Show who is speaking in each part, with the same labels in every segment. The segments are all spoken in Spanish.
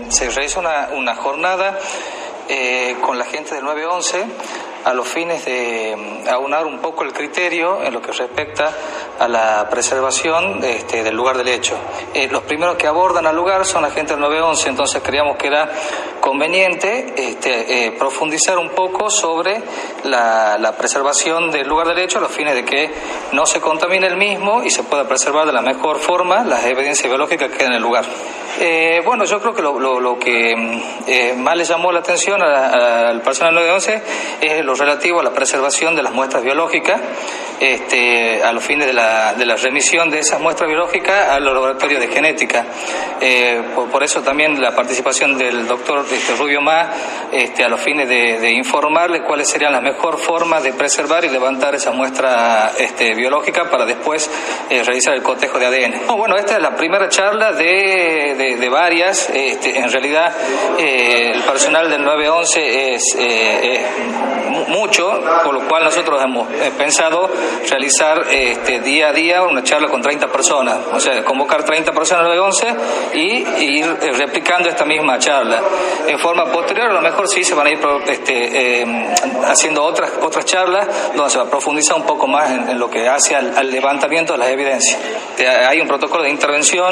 Speaker 1: Se realizó una jornada con la gente del 911 a los fines de aunar un poco el criterio en lo que respecta a la preservación del lugar del hecho. Los primeros que abordan al lugar son la gente del 911, entonces creíamos que era conveniente profundizar un poco sobre la preservación del lugar del hecho a los fines de que no se contamine el mismo y se pueda preservar de la mejor forma las evidencias biológicas que quedan en el lugar. Bueno, yo creo que lo que más le llamó la atención al personal 911 es lo relativo a la preservación de las muestras biológicas a los fines de la remisión de esas muestras biológicas al laboratorio de genética. Por eso también la participación del doctor Rubio Mas a los fines de informarle cuáles serían las mejores formas de preservar y levantar esa muestra biológica para después realizar el cotejo de ADN. Bueno, esta es la primera charla de varias. En realidad el personal del 911 es mucho, por lo cual nosotros hemos pensado realizar día a día una charla con 30 personas, o sea, convocar 30 personas al 911 y ir replicando esta misma charla. En forma posterior, a lo mejor sí se van a ir haciendo otras charlas donde se va a profundizar un poco más en lo que hace al levantamiento de las evidencias. Hay un protocolo de intervención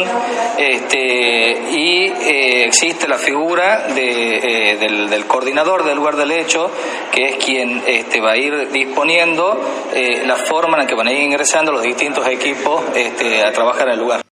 Speaker 1: y existe la figura del coordinador del lugar del hecho, que es quien va a ir disponiendo la forma en la que van a ir ingresando los distintos equipos a trabajar en el lugar.